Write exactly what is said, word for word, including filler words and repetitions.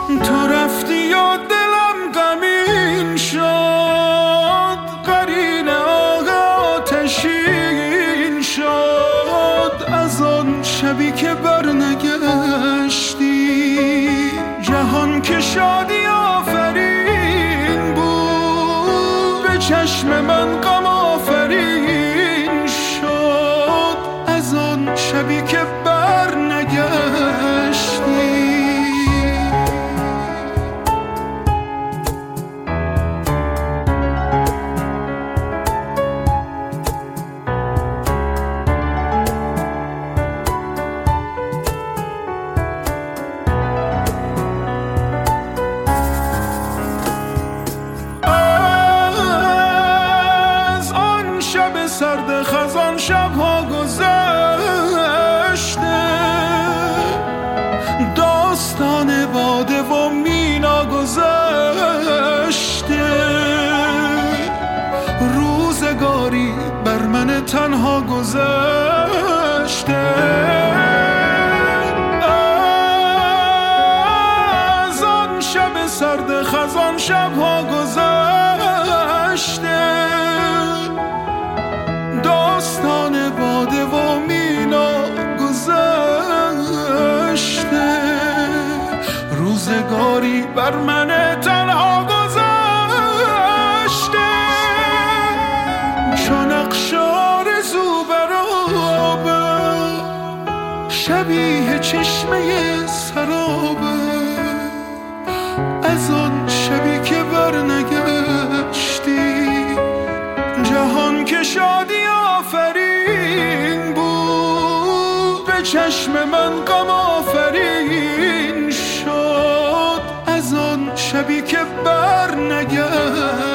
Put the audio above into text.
تو رفتی و دلم غمین شد، قرین آه آتشین شد. از آن شبی که برنگشتی، جهان که شادی آفرین بود، به چشم من غم آفرین شد. از آن شبی که برنگشتی. سرد خزان شبها گذشته، داستان باده و مینا گذشته. روزگاری بر من تنها گذشته. از آن شب سرد خزان شبها گذشته، داستان باده و مینا گذشته. روزگاری بر من تنها گذشته. چون نقش آرزو بر آبه، شبیه چشمه سرابه. از آن شبی که برنگشتی، جهان که شادی آفرین بود، به چشم من غم آفرین شد. از آن شبی که برنگشت